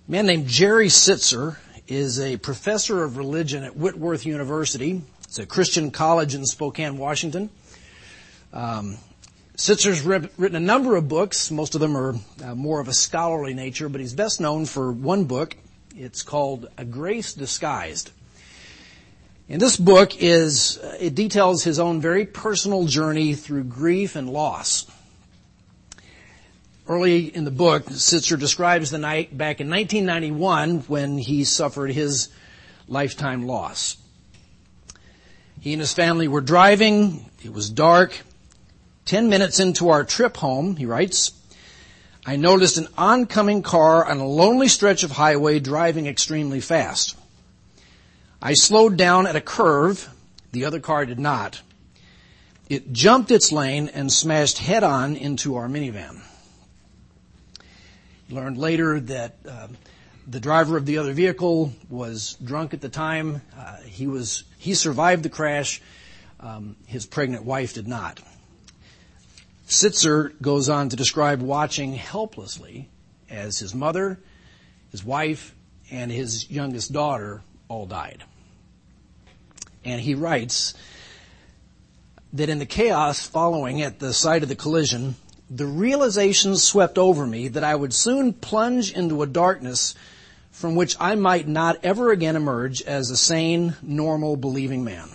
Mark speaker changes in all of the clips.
Speaker 1: A man named Jerry Sittser is a professor of religion at Whitworth University. It's a Christian college in Spokane, Washington. Sitzer's written a number of books. Most of them are more of a scholarly nature, but he's best known for one book. It's called A Grace Disguised. And this book it details his own very personal journey through grief and loss. Early in the book, Sittser describes the night back in 1991 when he suffered his lifetime loss. He and his family were driving. It was dark. 10 minutes into our trip home, he writes, I noticed an oncoming car on a lonely stretch of highway driving extremely fast. I slowed down at a curve. The other car did not. It jumped its lane and smashed head-on into our minivan. He learned later that the driver of the other vehicle was drunk at the time. He survived the crash. His pregnant wife did not. Sittser goes on to describe watching helplessly as his mother, his wife, and his youngest daughter all died. And he writes that in the chaos following at the site of the collision, the realization swept over me that I would soon plunge into a darkness from which I might not ever again emerge as a sane, normal, believing man.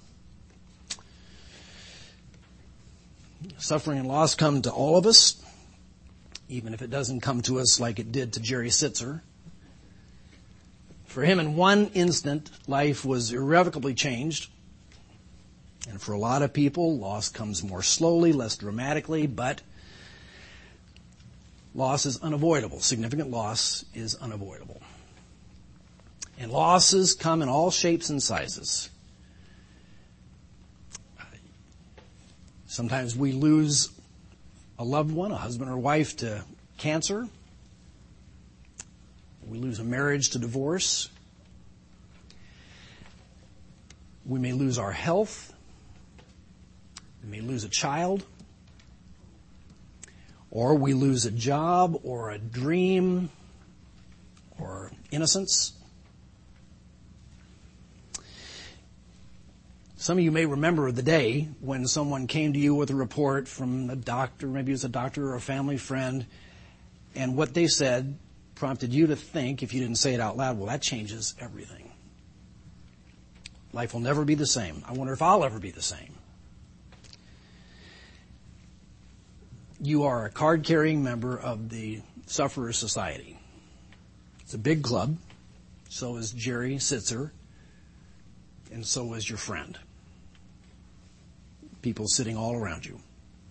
Speaker 1: Suffering and loss come to all of us, even if it doesn't come to us like it did to Jerry Sittser. For him, in one instant, life was irrevocably changed. And for a lot of people, loss comes more slowly, less dramatically, but loss is unavoidable. Significant loss is unavoidable. And losses come in all shapes and sizes. Sometimes we lose a loved one, a husband or wife, to cancer. We lose a marriage to divorce. We may lose our health. We may lose a child. Or we lose a job or a dream or innocence. Some of you may remember the day when someone came to you with a report from a doctor, maybe it was a doctor or a family friend, and what they said prompted you to think, if you didn't say it out loud, well, that changes everything. Life will never be the same. I wonder if I'll ever be the same. You are a card-carrying member of the Sufferers Society. It's a big club. So is Jerry Sittser, and so is your friend. People sitting all around you.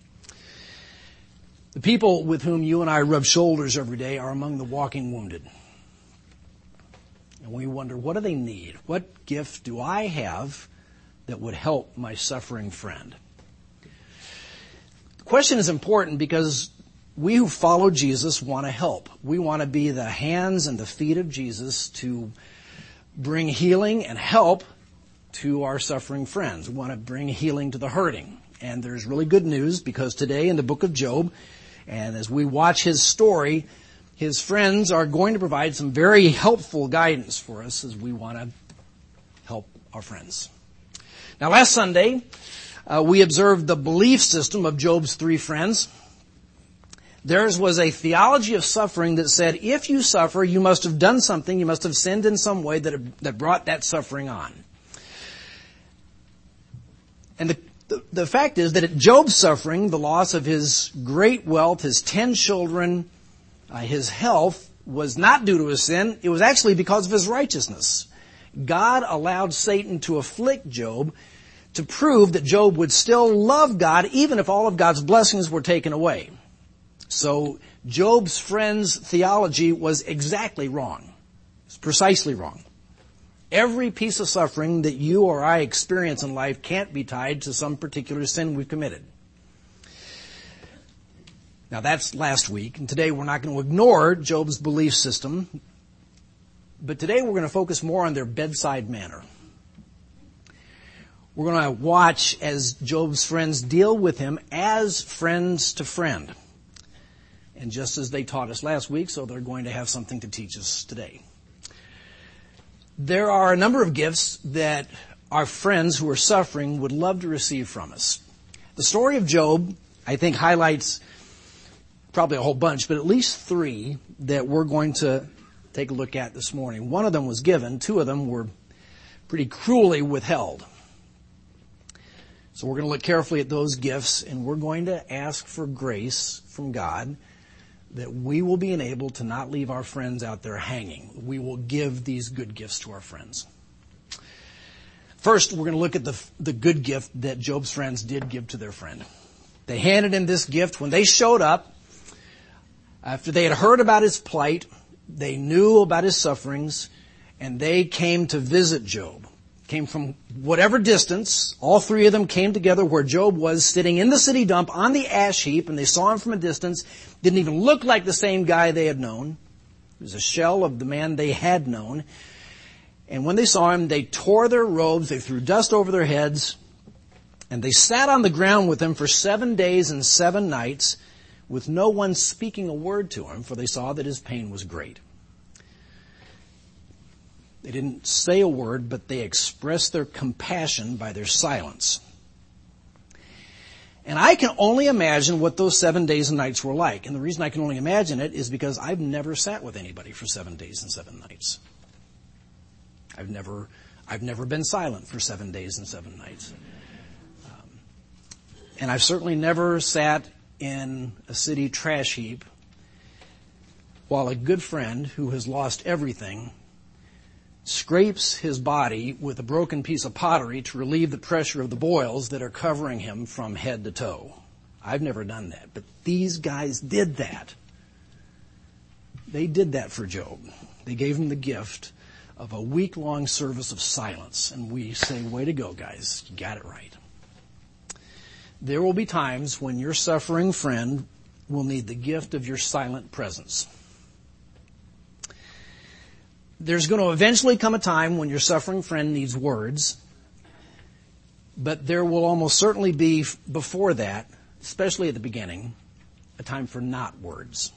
Speaker 1: The people with whom you and I rub shoulders every day are among the walking wounded. And we wonder, what do they need? What gift do I have that would help my suffering friend? The question is important because we who follow Jesus want to help. We want to be the hands and the feet of Jesus to bring healing and help to our suffering friends. We want to bring healing to the hurting. And there's really good news because today in the book of Job, and as we watch his story, his friends are going to provide some very helpful guidance for us as we want to help our friends. Now, last Sunday, we observed the belief system of Job's three friends. Theirs was a theology of suffering that said, if you suffer, you must have done something, you must have sinned in some way that brought that suffering on. And the fact is that at Job's suffering, the loss of his great wealth, his 10 children, his health, was not due to his sin. It was actually because of his righteousness. God allowed Satan to afflict Job to prove that Job would still love God even if all of God's blessings were taken away. So Job's friend's theology was exactly wrong. It's precisely wrong. Every piece of suffering that you or I experience in life can't be tied to some particular sin we've committed. Now that's last week, and today we're not going to ignore Job's belief system, but today we're going to focus more on their bedside manner. We're going to watch as Job's friends deal with him as friends to friend. And just as they taught us last week, so they're going to have something to teach us today. There are a number of gifts that our friends who are suffering would love to receive from us. The story of Job, I think, highlights probably a whole bunch, but at least 3 that we're going to take a look at this morning. One of them was given. 2 of them were pretty cruelly withheld. So we're going to look carefully at those gifts, and we're going to ask for grace from God that we will be enabled to not leave our friends out there hanging. We will give these good gifts to our friends. First, we're going to look at the good gift that Job's friends did give to their friend. They handed him this gift when they showed up. After they had heard about his plight, they knew about his sufferings, and they came to visit Job. Came from whatever distance. All 3 of them came together where Job was, sitting in the city dump on the ash heap, and they saw him from a distance. Didn't even look like the same guy they had known. It was a shell of the man they had known. And when they saw him, they tore their robes, they threw dust over their heads, and they sat on the ground with him for 7 days and 7 nights, with no one speaking a word to him, for they saw that his pain was great. They didn't say a word, but they expressed their compassion by their silence. And I can only imagine what those 7 days and nights were like. And the reason I can only imagine it is because I've never sat with anybody for 7 days and 7 nights. I've never been silent for 7 days and 7 nights. And I've certainly never sat in a city trash heap while a good friend who has lost everything scrapes his body with a broken piece of pottery to relieve the pressure of the boils that are covering him from head to toe. I've never done that, but these guys did that. They did that for Job. They gave him the gift of a week-long service of silence, and we say, way to go, guys. You got it right. There will be times when your suffering friend will need the gift of your silent presence. There's going to eventually come a time when your suffering friend needs words, but there will almost certainly be, before that, especially at the beginning, a time for not words.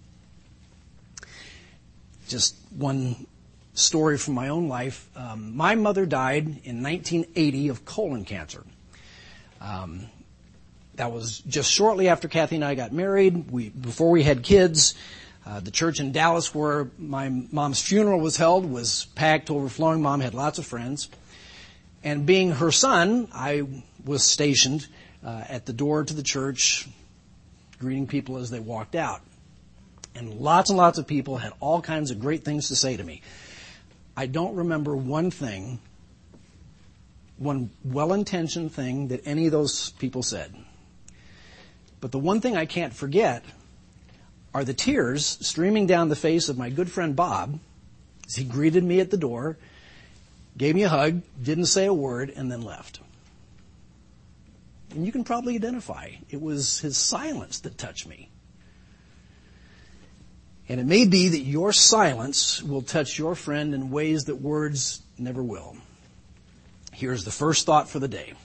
Speaker 1: Just one story from my own life. My mother died in 1980 of colon cancer. That was just shortly after Kathy and I got married. Before we had kids. The church in Dallas where my mom's funeral was held was packed to overflowing. Mom had lots of friends. And being her son, I was stationed at the door to the church, greeting people as they walked out. And lots of people had all kinds of great things to say to me. I don't remember one well-intentioned thing that any of those people said. But the one thing I can't forget are the tears streaming down the face of my good friend Bob as he greeted me at the door, gave me a hug, didn't say a word, and then left. And you can probably identify. It was his silence that touched me. And it may be that your silence will touch your friend in ways that words never will. Here's the first thought for the day.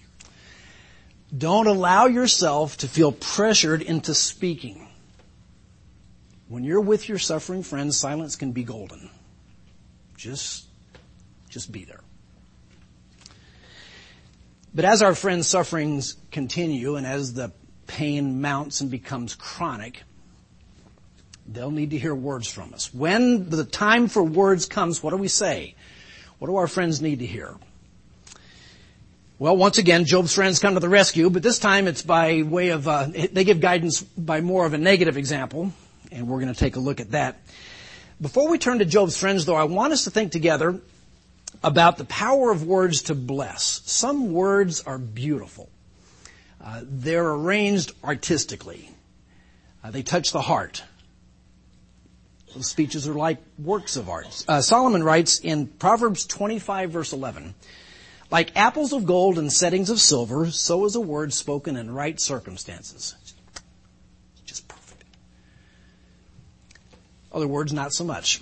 Speaker 1: Don't allow yourself to feel pressured into speaking. When you're with your suffering friends, silence can be golden. Just be there. But as our friends' sufferings continue and as the pain mounts and becomes chronic, they'll need to hear words from us. When the time for words comes, what do we say? What do our friends need to hear? Well, once again, Job's friends come to the rescue, but this time it's by way of, they give guidance by more of a negative example, and we're going to take a look at that. Before we turn to Job's friends, though, I want us to think together about the power of words to bless. Some words are beautiful. They're arranged artistically. They touch the heart. Those speeches are like works of art. Solomon writes in Proverbs 25, verse 11, like apples of gold and settings of silver, so is a word spoken in right circumstances. Just perfect. Other words, not so much.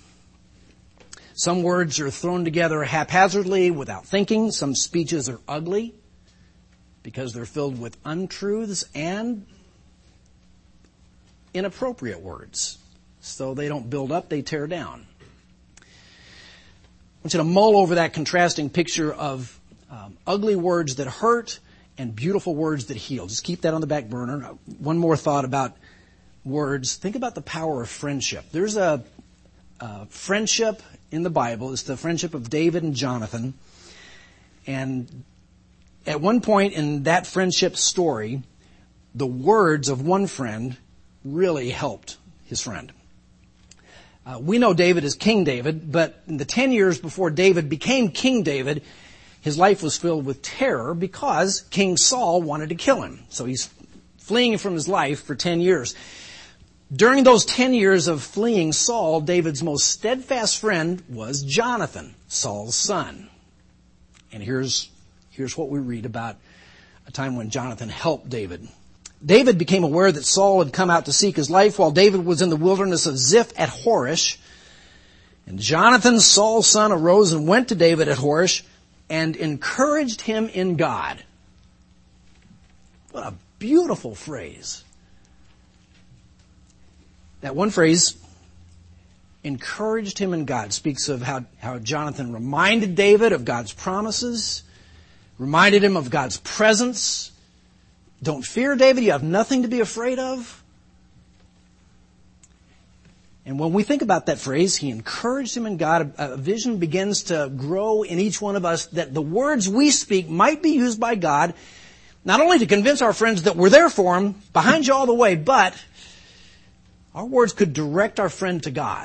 Speaker 1: Some words are thrown together haphazardly without thinking. Some speeches are ugly because they're filled with untruths and inappropriate words. So they don't build up, they tear down. I want you to mull over that contrasting picture of ugly words that hurt and beautiful words that heal. Just keep that on the back burner. One more thought about words. Think about the power of friendship. There's a friendship in the Bible. It's the friendship of David and Jonathan. And at one point in that friendship story, the words of one friend really helped his friend. We know David as King David, but in the 10 years before David became King David, his life was filled with terror because King Saul wanted to kill him. So he's fleeing from his life for 10 years. During those 10 years of fleeing Saul, David's most steadfast friend was Jonathan, Saul's son. And here's what we read about a time when Jonathan helped David. David became aware that Saul had come out to seek his life while David was in the wilderness of Ziph at Horish. And Jonathan, Saul's son, arose and went to David at Horish and encouraged him in God. What a beautiful phrase. That one phrase, encouraged him in God, speaks of how Jonathan reminded David of God's promises, reminded him of God's presence. Don't fear, David. You have nothing to be afraid of. And when we think about that phrase, he encouraged him in God, a vision begins to grow in each one of us that the words we speak might be used by God, not only to convince our friends that we're there for them, behind you all the way, but our words could direct our friend to God.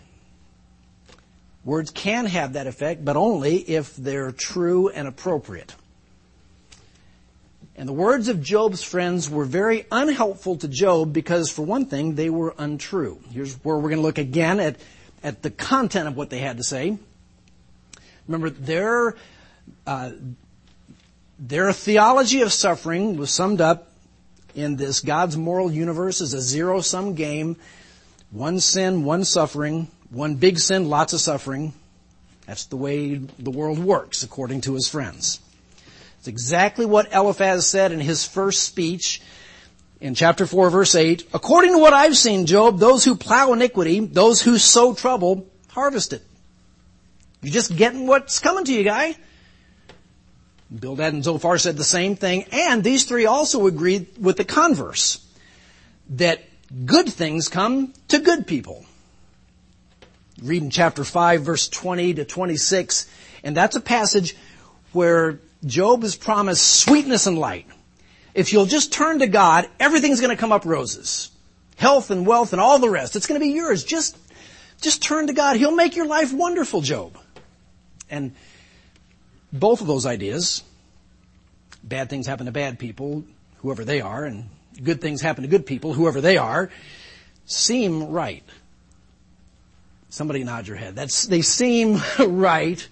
Speaker 1: Words can have that effect, but only if they're true and appropriate. And the words of Job's friends were very unhelpful to Job because, for one thing, they were untrue. Here's where we're going to look again at the content of what they had to say. Remember, their theology of suffering was summed up in this God's moral universe as a zero-sum game. One sin, one suffering. One big sin, lots of suffering. That's the way the world works, according to his friends. It's exactly what Eliphaz said in his first speech in chapter 4, verse 8. According to what I've seen, Job, those who plow iniquity, those who sow trouble, harvest it. You're just getting what's coming to you, guy. Bildad and Zophar said the same thing, and these three also agreed with the converse, that good things come to good people. Read in chapter 5, verse 20 to 26, and that's a passage where Job is promised sweetness and light. If you'll just turn to God, everything's going to come up roses. Health and wealth and all the rest. It's going to be yours. Just turn to God. He'll make your life wonderful, Job. And both of those ideas, bad things happen to bad people, whoever they are, and good things happen to good people, whoever they are, seem right. Somebody nod your head. They seem right.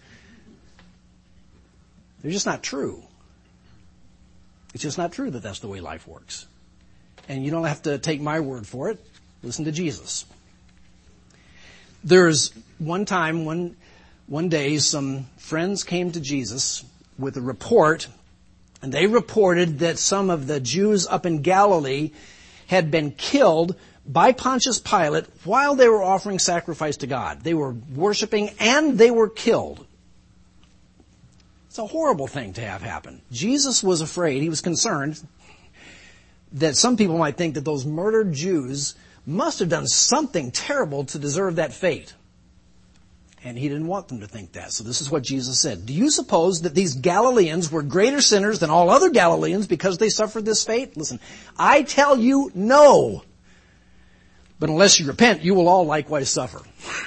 Speaker 1: They're just not true. It's just not true that that's the way life works. And you don't have to take my word for it. Listen to Jesus. There's one time, one day, some friends came to Jesus with a report, and they reported that some of the Jews up in Galilee had been killed by Pontius Pilate while they were offering sacrifice to God. They were worshiping and they were killed. It's a horrible thing to have happen. Jesus was afraid, he was concerned that some people might think that those murdered Jews must have done something terrible to deserve that fate. And he didn't want them to think that. So this is what Jesus said. Do you suppose that these Galileans were greater sinners than all other Galileans because they suffered this fate? Listen, I tell you, no. But unless you repent, you will all likewise suffer.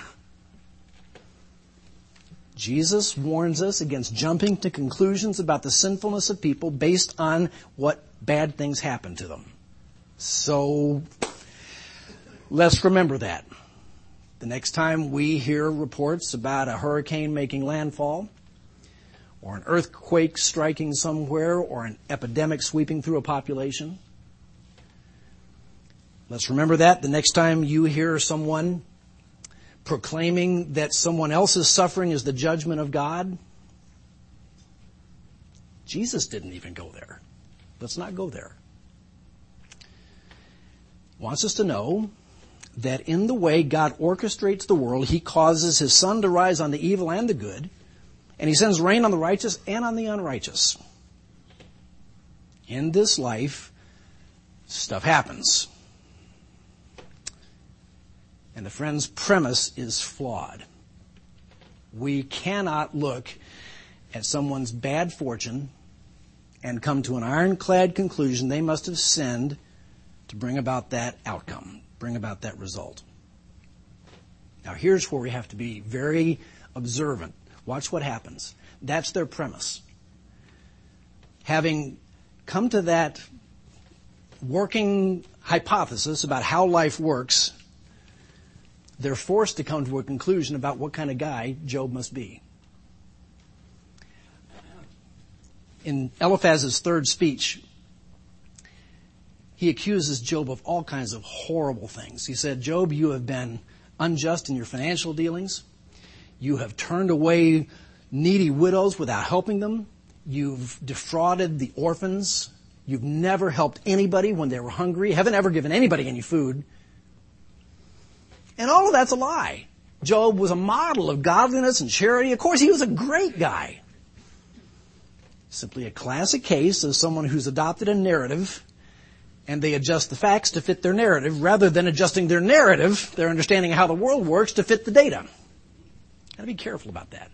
Speaker 1: Jesus warns us against jumping to conclusions about the sinfulness of people based on what bad things happen to them. So let's remember that. The next time we hear reports about a hurricane making landfall, or an earthquake striking somewhere, or an epidemic sweeping through a population, let's remember that. The next time you hear someone proclaiming that someone else's suffering is the judgment of God, Jesus didn't even go there. Let's not go there. wants us to know that in the way God orchestrates the world, he causes his sun to rise on the evil and the good, and he sends rain on the righteous and on the unrighteous. In this life, stuff happens. And the friend's premise is flawed. We cannot look at someone's bad fortune and come to an ironclad conclusion they must have sinned to bring about that outcome, bring about that result. Now here's where we have to be very observant. Watch what happens. That's their premise. Having come to that working hypothesis about how life works, they're forced to come to a conclusion about what kind of guy Job must be. In Eliphaz's third speech, he accuses Job of all kinds of horrible things. He said, Job, you have been unjust in your financial dealings. You have turned away needy widows without helping them. You've defrauded the orphans. You've never helped anybody when they were hungry. Haven't ever given anybody any food. And all of that's a lie. Job was a model of godliness and charity. Of course, he was a great guy. Simply a classic case of someone who's adopted a narrative and they adjust the facts to fit their narrative rather than adjusting their narrative, their understanding of how the world works, to fit the data. Gotta be careful about that.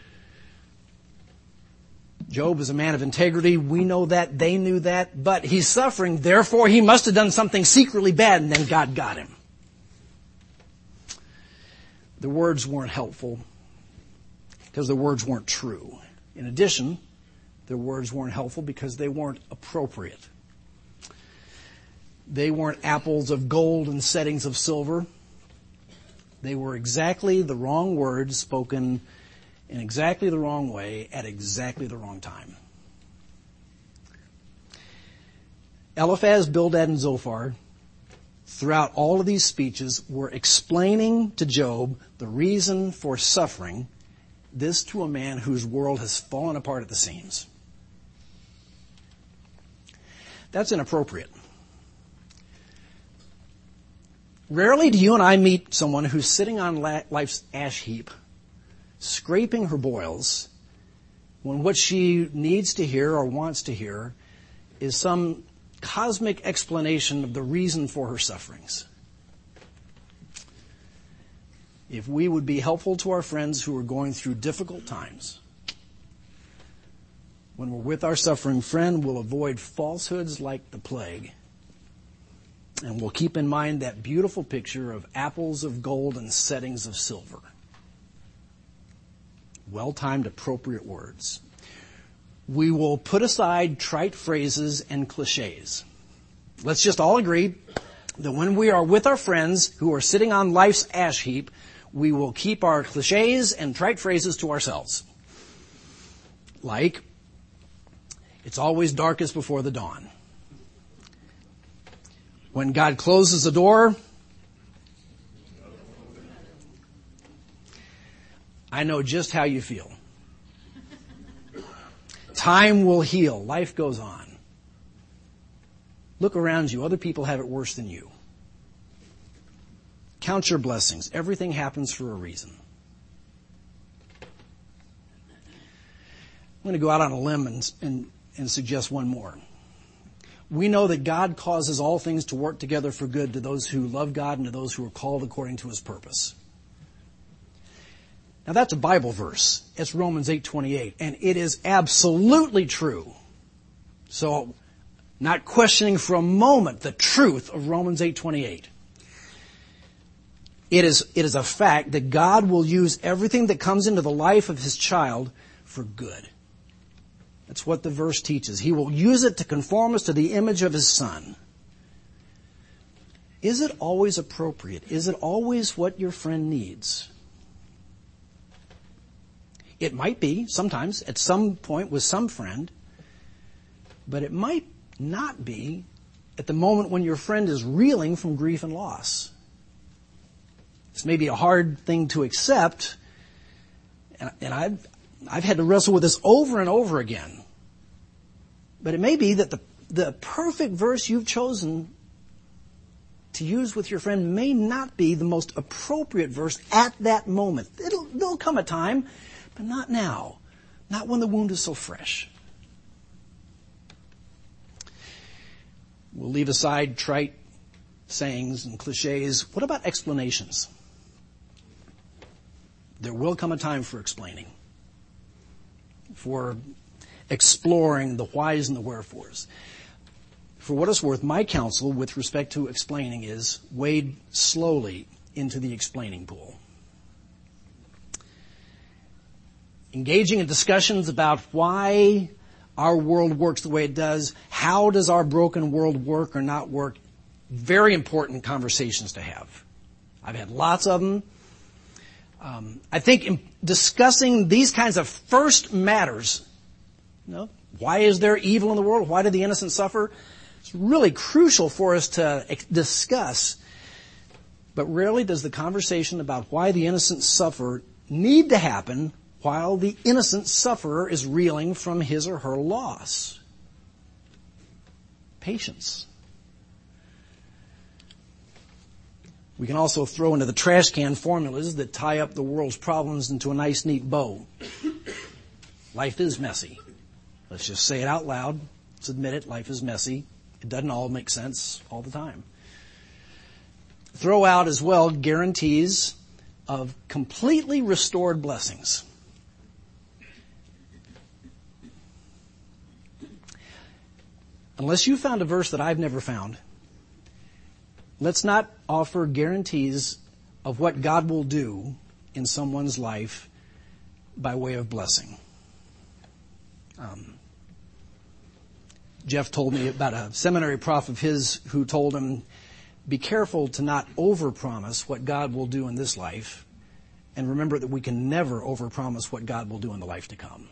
Speaker 1: Job is a man of integrity. We know that. They knew that. But he's suffering. Therefore, he must have done something secretly bad, and then God got him. The words weren't helpful because the words weren't true. In addition, their words weren't helpful because they weren't appropriate. They weren't apples of gold and settings of silver. They were exactly the wrong words spoken in exactly the wrong way at exactly the wrong time. Eliphaz, Bildad, and Zophar, throughout all of these speeches, were explaining to Job the reason for suffering, this to a man whose world has fallen apart at the seams. That's inappropriate. Rarely do you and I meet someone who's sitting on life's ash heap, scraping her boils, when what she needs to hear or wants to hear is some cosmic explanation of the reason for her sufferings. If we would be helpful to our friends who are going through difficult times, when we're with our suffering friend, we'll avoid falsehoods like the plague. And we'll keep in mind that beautiful picture of apples of gold and settings of silver. Well-timed, appropriate words. We will put aside trite phrases and cliches. Let's just all agree that when we are with our friends who are sitting on life's ash heap, we will keep our cliches and trite phrases to ourselves. Like, it's always darkest before the dawn. When God closes the door, I know just how you feel. Time will heal. Life goes on. Look around you. Other people have it worse than you. Count your blessings. Everything happens for a reason. I'm going to go out on a limb and suggest one more. We know that God causes all things to work together for good to those who love God and to those who are called according to his purpose. Now that's a Bible verse. It's Romans 8:28, and it is absolutely true. So, not questioning for a moment the truth of Romans 8:28. It is a fact that God will use everything that comes into the life of his child for good. That's what the verse teaches. He will use it to conform us to the image of his Son. Is it always appropriate? Is it always what your friend needs? It might be, sometimes, at some point with some friend, but it might not be at the moment when your friend is reeling from grief and loss. This may be a hard thing to accept, and I've had to wrestle with this over and over again. But it may be that the perfect verse you've chosen to use with your friend may not be the most appropriate verse at that moment. There'll come a time, but not now. Not when the wound is so fresh. We'll leave aside trite sayings and cliches. What about explanations? There will come a time for explaining, for exploring the whys and the wherefores. For what it's worth, my counsel with respect to explaining is wade slowly into the explaining pool. Engaging in discussions about why our world works the way it does, how does our broken world work or not work, very important conversations to have. I've had lots of them. I think in discussing these kinds of first matters, why is there evil in the world? Why did the innocent suffer? It's really crucial for us to discuss. But rarely does the conversation about why the innocent suffer need to happen while the innocent sufferer is reeling from his or her loss. Patience. We can also throw into the trash can formulas that tie up the world's problems into a nice, neat bow. Life is messy. Let's just say it out loud. Let's admit it. Life is messy. It doesn't all make sense all the time. Throw out as well guarantees of completely restored blessings. Unless you found a verse that I've never found, let's not offer guarantees of what God will do in someone's life by way of blessing. Jeff told me about a seminary prof of his who told him, be careful to not overpromise what God will do in this life, and remember that we can never overpromise what God will do in the life to come.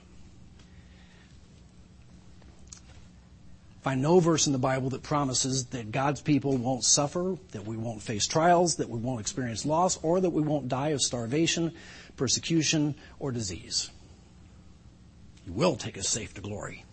Speaker 1: Find no verse in the Bible that promises that God's people won't suffer, that we won't face trials, that we won't experience loss, or that we won't die of starvation, persecution, or disease. You will take us safe to glory.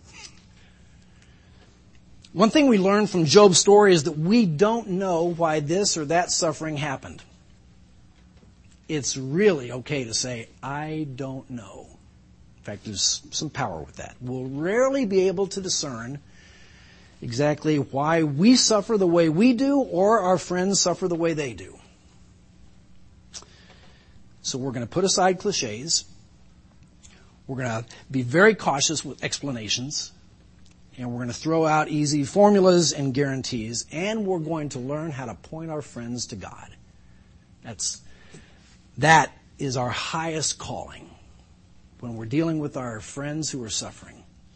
Speaker 1: One thing we learn from Job's story is that we don't know why this or that suffering happened. It's really okay to say, I don't know. In fact, there's some power with that. We'll rarely be able to discern exactly why we suffer the way we do or our friends suffer the way they do. So we're going to put aside cliches. We're going to be very cautious with explanations. And we're going to throw out easy formulas and guarantees. And we're going to learn how to point our friends to God. That is our highest calling when we're dealing with our friends who are suffering.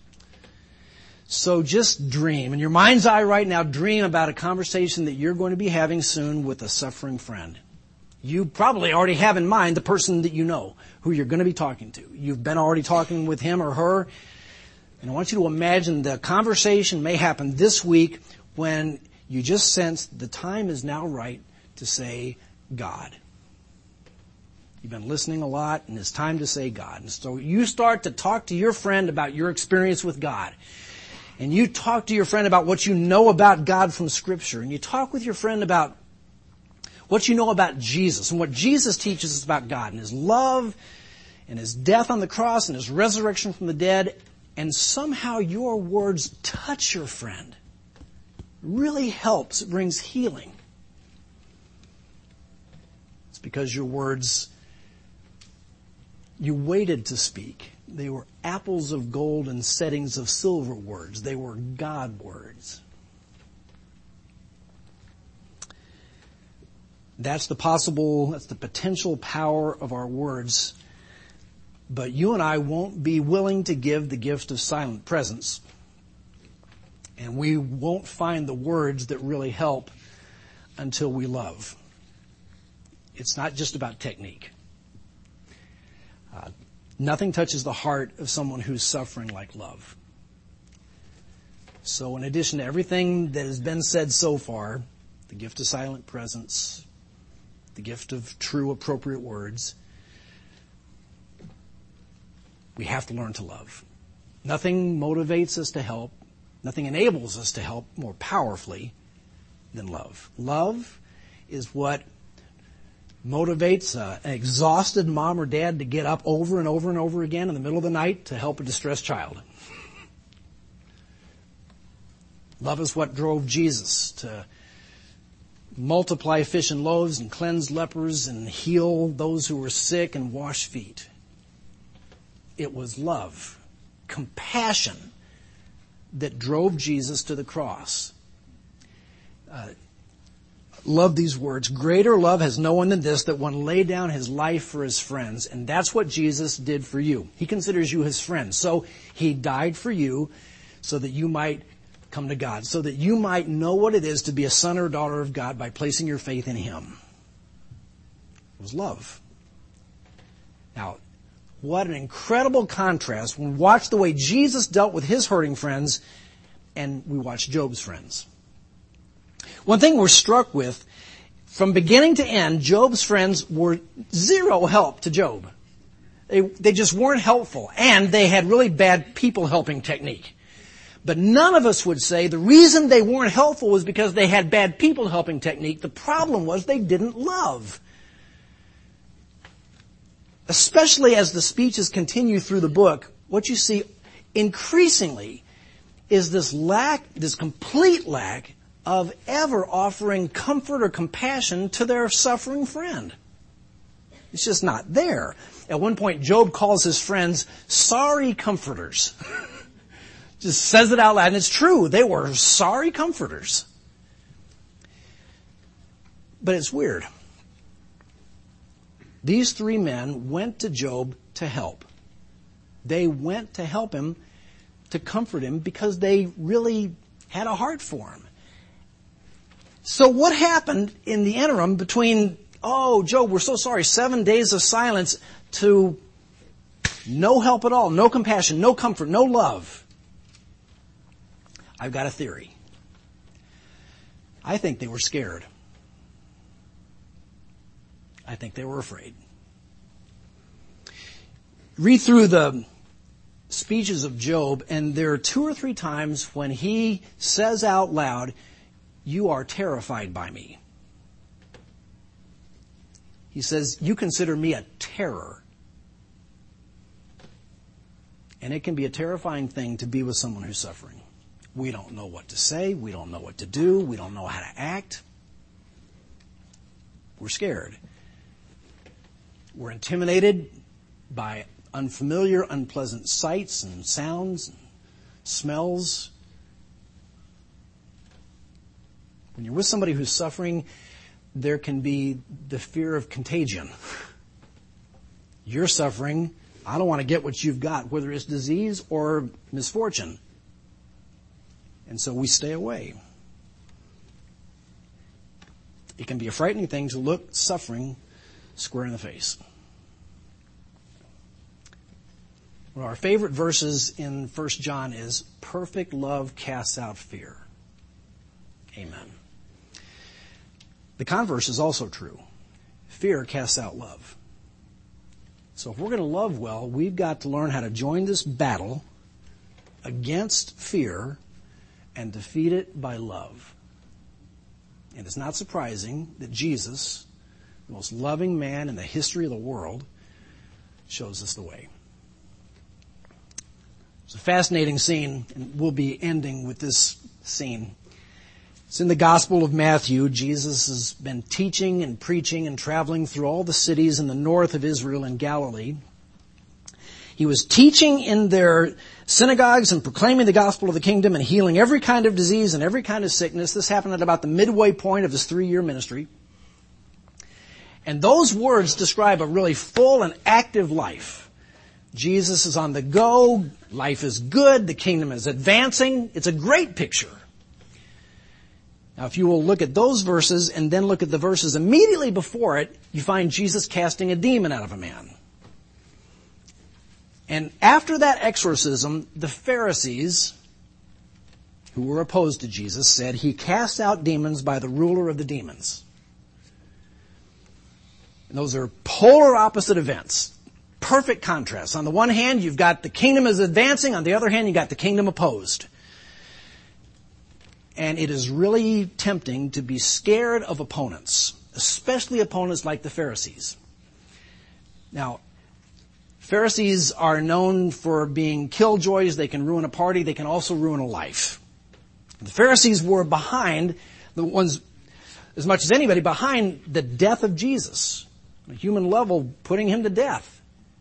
Speaker 1: So just dream. In your mind's eye right now, dream about a conversation that you're going to be having soon with a suffering friend. You probably already have in mind the person that you know, who you're going to be talking to. You've been already talking with him or her. And I want you to imagine the conversation may happen this week when you just sense the time is now right to say God. You've been listening a lot, and it's time to say God. And so you start to talk to your friend about your experience with God. And you talk to your friend about what you know about God from Scripture. And you talk with your friend about what you know about Jesus and what Jesus teaches us about God and His love and His death on the cross and His resurrection from the dead. And somehow your words touch your friend. It really helps. It brings healing. It's because your words, you waited to speak. They were apples of gold and settings of silver words. They were God words. That's the potential power of our words. But you and I won't be willing to give the gift of silent presence. And we won't find the words that really help until we love. It's not just about technique. Nothing touches the heart of someone who's suffering like love. So in addition to everything that has been said so far, the gift of silent presence, the gift of true appropriate words, we have to learn to love. Nothing motivates us to help. Nothing enables us to help more powerfully than love. Love is what motivates an exhausted mom or dad to get up over and over and over again in the middle of the night to help a distressed child. Love is what drove Jesus to multiply fish and loaves and cleanse lepers and heal those who were sick and wash feet. It was love, compassion, that drove Jesus to the cross. Love these words. Greater love has no one than this, that one lay down his life for his friends. And that's what Jesus did for you. He considers you his friend. So he died for you so that you might come to God, so that you might know what it is to be a son or daughter of God by placing your faith in him. It was love. Now, what an incredible contrast when we watch the way Jesus dealt with his hurting friends and we watch Job's friends. One thing we're struck with, from beginning to end, Job's friends were zero help to Job. They just weren't helpful, and they had really bad people-helping technique. But none of us would say the reason they weren't helpful was because they had bad people-helping technique. The problem was they didn't love. Especially as the speeches continue through the book, what you see increasingly is this complete lack of ever offering comfort or compassion to their suffering friend. It's just not there. At one point, Job calls his friends sorry comforters. Just says it out loud, and it's true. They were sorry comforters. But it's weird. These three men went to Job to help. They went to help him, to comfort him, because they really had a heart for him. So what happened in the interim between, oh, Job, we're so sorry, 7 days of silence, to no help at all, no compassion, no comfort, no love? I've got a theory. I think they were scared. I think they were afraid. Read through the speeches of Job, and there are 2 or 3 times when he says out loud, "You are terrified by me." He says, "You consider me a terror." And it can be a terrifying thing to be with someone who's suffering. We don't know what to say. We don't know what to do. We don't know how to act. We're scared. We're intimidated by unfamiliar, unpleasant sights and sounds and smells. When you're with somebody who's suffering, there can be the fear of contagion. You're suffering. I don't want to get what you've got, whether it's disease or misfortune. And so we stay away. It can be a frightening thing to look suffering square in the face. One of our favorite verses in 1 John is, "Perfect love casts out fear." Amen. The converse is also true. Fear casts out love. So if we're going to love well, we've got to learn how to join this battle against fear and defeat it by love. And it's not surprising that Jesus, the most loving man in the history of the world, shows us the way. It's a fascinating scene, and we'll be ending with this scene. It's in the Gospel of Matthew. Jesus has been teaching and preaching and traveling through all the cities in the north of Israel and Galilee. He was teaching in their synagogues and proclaiming the gospel of the kingdom and healing every kind of disease and every kind of sickness. This happened at about the midway point of his 3-year ministry. And those words describe a really full and active life. Jesus is on the go. Life is good. The kingdom is advancing. It's a great picture. Now, if you will look at those verses and then look at the verses immediately before it, you find Jesus casting a demon out of a man. And after that exorcism, the Pharisees, who were opposed to Jesus, said he cast out demons by the ruler of the demons. And those are polar opposite events. Perfect contrast. On the one hand, you've got the kingdom is advancing. On the other hand, you've got the kingdom opposed. And it is really tempting to be scared of opponents. especially opponents like the Pharisees. Now, Pharisees are known for being killjoys. They can ruin a party. They can also ruin a life. The Pharisees were behind, the ones, as much as anybody, behind the death of Jesus. On a human level, putting him to death.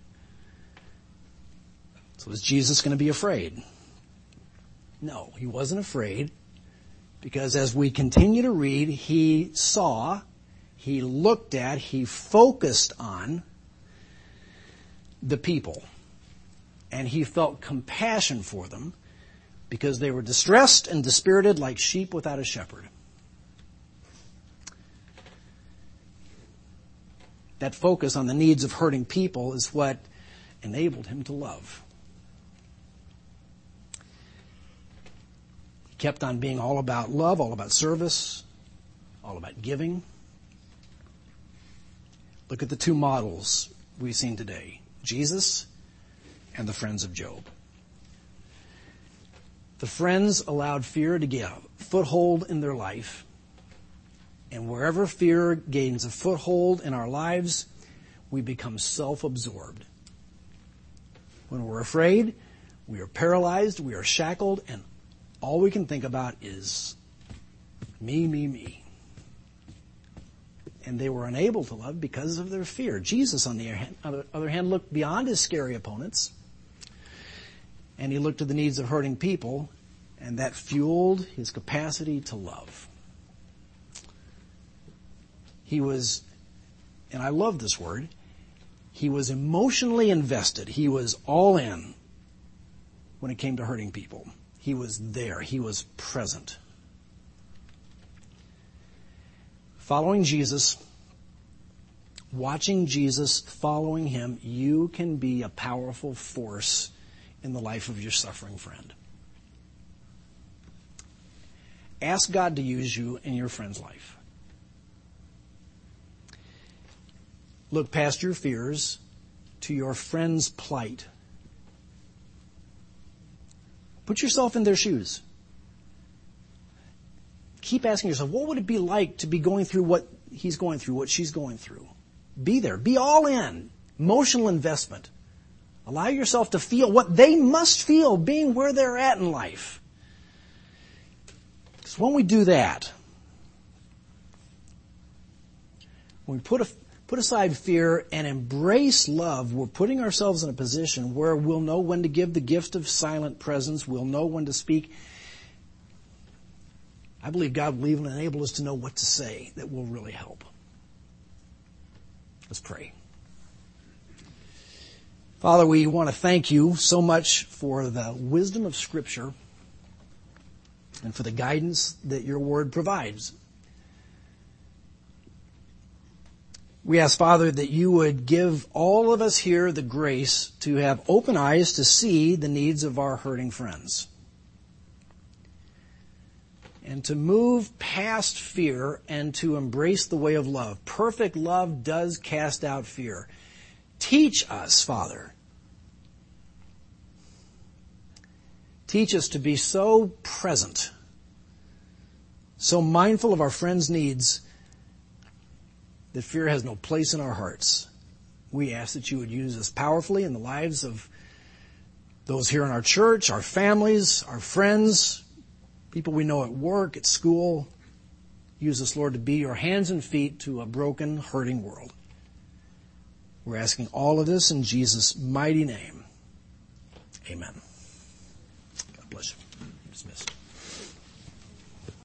Speaker 1: So is Jesus going to be afraid? No, he wasn't afraid. Because as we continue to read, he saw, he looked at, he focused on the people. And he felt compassion for them because they were distressed and dispirited like sheep without a shepherd. That focus on the needs of hurting people is what enabled him to love. He kept on being all about love, all about service, all about giving. Look at the two models we've seen today, Jesus and the friends of Job. The friends allowed fear to get a foothold in their life. And wherever fear gains a foothold in our lives, we become self-absorbed. When we're afraid, we are paralyzed, we are shackled, and all we can think about is me, me, me. And they were unable to love because of their fear. Jesus, on the other hand, looked beyond his scary opponents, and he looked at the needs of hurting people, and that fueled his capacity to love. He was, and I love this word, he was emotionally invested. He was all in when it came to hurting people. He was there. He was present. Following Jesus, watching Jesus, following him, you can be a powerful force in the life of your suffering friend. Ask God to use you in your friend's life. Look past your fears to your friend's plight. Put yourself in their shoes. Keep asking yourself, what would it be like to be going through what he's going through, what she's going through? Be there. Be all in. Emotional investment. Allow yourself to feel what they must feel being where they're at in life. Because when we do that, when we put aside fear and embrace love, we're putting ourselves in a position where we'll know when to give the gift of silent presence. We'll know when to speak. I believe God will even enable us to know what to say that will really help. Let's pray. Father, we want to thank you so much for the wisdom of Scripture and for the guidance that your word provides. We ask, Father, that you would give all of us here the grace to have open eyes to see the needs of our hurting friends. And to move past fear and to embrace the way of love. Perfect love does cast out fear. Teach us, Father. Teach us to be so present, so mindful of our friends' needs, that fear has no place in our hearts. We ask that you would use us powerfully in the lives of those here in our church, our families, our friends, people we know at work, at school. Use us, Lord, to be your hands and feet to a broken, hurting world. We're asking all of this in Jesus' mighty name. Amen. God bless you. Dismissed.